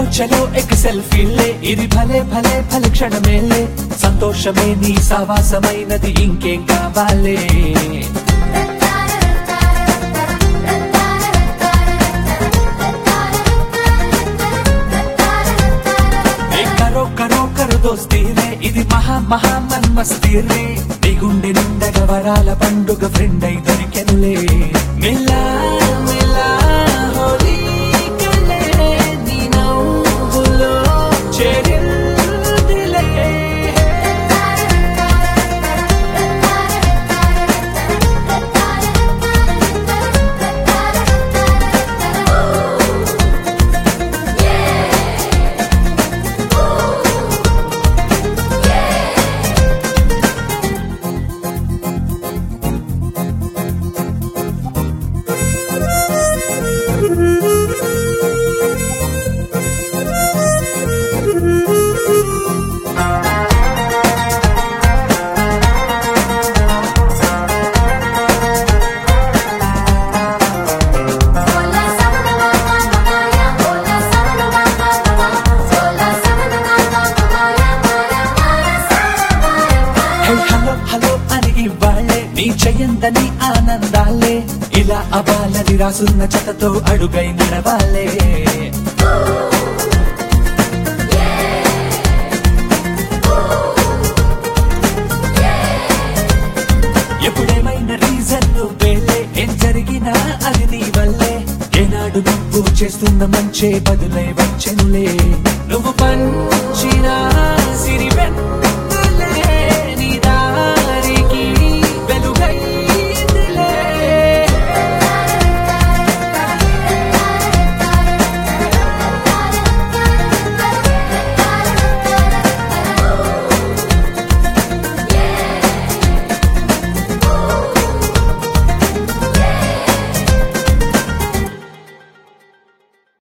చలో ఎక్ సెల్ఫీలే ఇది భలే భలే భలే క్షణమేలే సంతోషమే నీ సావాసమైనది ఇంకేం కావాలే కరో కరో కరో దోస్తీ రే ఇది మహా మహా మన్మస్తీ రే నీ గుండె నిండగా వరాల పండుగ ఫ్రెండ్ అయి దొరికెనులే మిలా మిలా హోలీ కలే నీ నవ్వులో చేరిందిలే హలో హలో అని ఇవ్వాలే నీ చెయ్యందని ఆనందాలే ఇలా అవ్వాలని రాసున్న జతతో అడుగై నడవాలే ఎప్పుడేమైనా రీజన్ నువ్వేలే ఏం జరిగినా అది నీ వల్లే ఏనాడు నువ్వు చేస్తున్న మంచే బదులై వచ్చెనులే నువ్వు పంచిన సిరి